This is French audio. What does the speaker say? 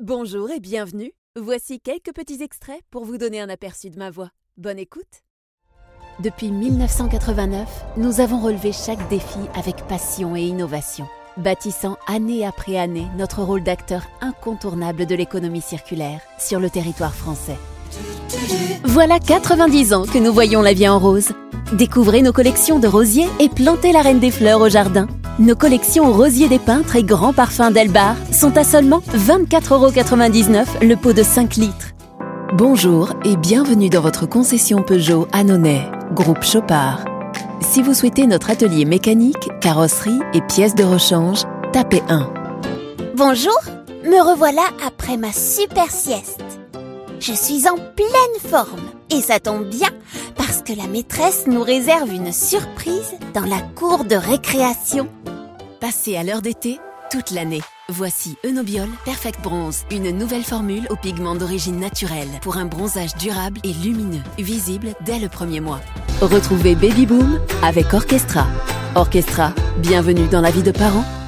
Bonjour et bienvenue. Voici quelques petits extraits pour vous donner un aperçu de ma voix. Bonne écoute. Depuis 1989, nous avons relevé chaque défi avec passion et innovation, bâtissant année après année notre rôle d'acteur incontournable de l'économie circulaire sur le territoire français. Voilà 90 ans que nous voyons la vie en rose. Découvrez nos collections de rosiers et plantez la reine des fleurs au jardin. Nos collections Rosiers des Peintres et Grands Parfums d'Elbar sont à seulement 24,99 € le pot de 5 litres. Bonjour et bienvenue dans votre concession Peugeot Annonay, groupe Chopard. Si vous souhaitez notre atelier mécanique, carrosserie et pièces de rechange, tapez 1. Bonjour, me revoilà après ma super sieste. Je suis en pleine forme et ça tombe bien parce que la maîtresse nous réserve une surprise dans la cour de récréation. Passez à l'heure d'été toute l'année. Voici Enobiol Perfect Bronze, une nouvelle formule aux pigments d'origine naturelle pour un bronzage durable et lumineux, visible dès le premier mois. Retrouvez Baby Boom avec Orchestra. Orchestra, bienvenue dans la vie de parents.